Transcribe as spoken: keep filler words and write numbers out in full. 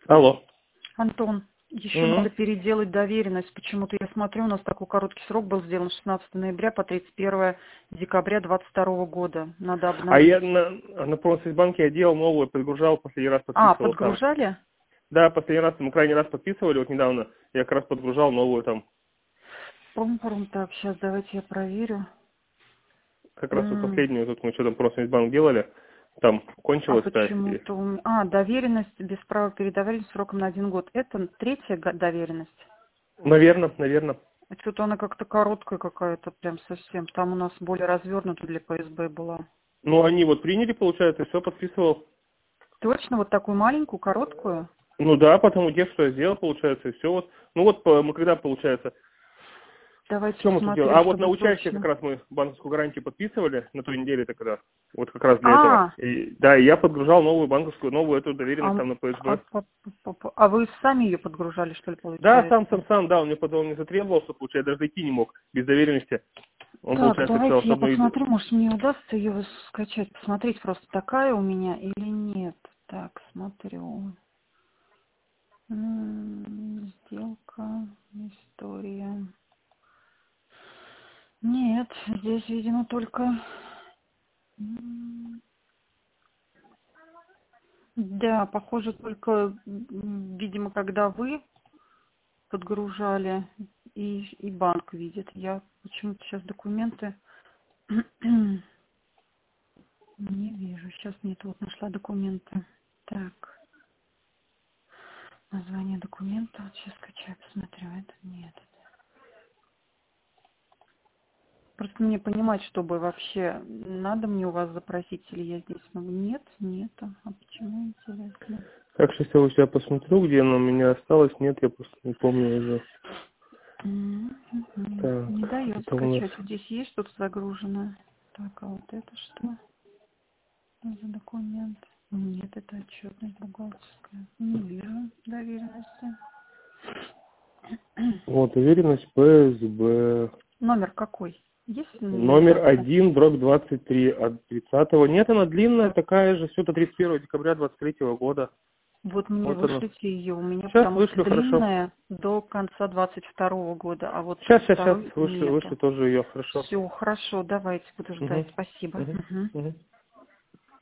Алло. Антон, еще М. надо переделать доверенность. Почему-то я смотрю, у нас такой короткий срок был сделан с шестнадцатого ноября по тридцать первое декабря двадцать второго года. Надо А обновить. я на, на Промсвязьбанке я делал новую, подгружал, последний раз А, подписывал там. подгружали? Да, последний раз, мы крайний раз подписывали, вот недавно я как раз подгружал новую там. Пум-пум, так, сейчас давайте я проверю. Как раз вот М, последнюю, тут мы что там Промсвязьбанк делали, там А кончилось, да. и- почему-то у меня... А, доверенность без права передавали сроком на один год. Это третья го- доверенность. Наверно, наверно. А что-то она как-то короткая какая-то, прям совсем. Там у нас более развернута для ПСБ была. Ну, они вот приняли, получается, и все, подписывал. Точно вот такую маленькую, короткую? Ну да, потому текст, что я сделал, получается, и все вот. Ну вот по- мы когда, получается, Давайте что мы тут делаем? посмотрю, А вот на чтобы участие как точно. раз мы банковскую гарантию подписывали на той неделе тогда. Вот как раз для этого. А, И, да, и я подгружал новую банковскую, новую эту доверенность а, там на а, ПСБ. а, а, а вы сами ее подгружали, что ли, Да, получается? сам, сам, сам, да, он мне потом не затребовал, что, получается, даже дойти не мог без доверенности. Он, Так, получается, сказал, давайте что я мы... посмотрю, может мне удастся ее скачать, посмотреть просто такая у меня или нет. Так, смотрю. М, Сделка, история. Нет, здесь, видимо, только... м, Да, похоже, только, м, видимо, когда вы подгружали, и, и банк видит. Я почему-то сейчас документы не вижу. Сейчас нет, вот нашла документы. Так, название документа. Вот сейчас скачаю, посмотрю. Это нет. Просто мне понимать, чтобы вообще надо мне у вас запросить, или я здесь могу. Нет, нету. А почему, интересно? Так, сейчас я у себя посмотрю, где она у меня осталась. Нет, я просто не помню уже. М, мгм. Так, Не дает это у нас... скачать. Вот здесь есть что-то загружено. Так, а вот это что? Что за документ? Нет, это отчетность бухгалтерская. Не вижу доверенности. Вот, уверенность ПСБ. Номер какой? Есть Номер номерация? один, дробь двадцать три от тридцатого. Нет, она длинная, такая же, все до тридцать первого декабря двадцать третьего года. Вот мне Вот она. вышлите ее у меня, Сейчас потому что вышлю, хорошо. длинная до конца двадцать второго года, а вот Сейчас, сейчас, сейчас второй вышлю, нету. вышлю тоже ее, хорошо. Все, хорошо, давайте, буду ждать. Угу. Спасибо. Угу. Мгм. Угу.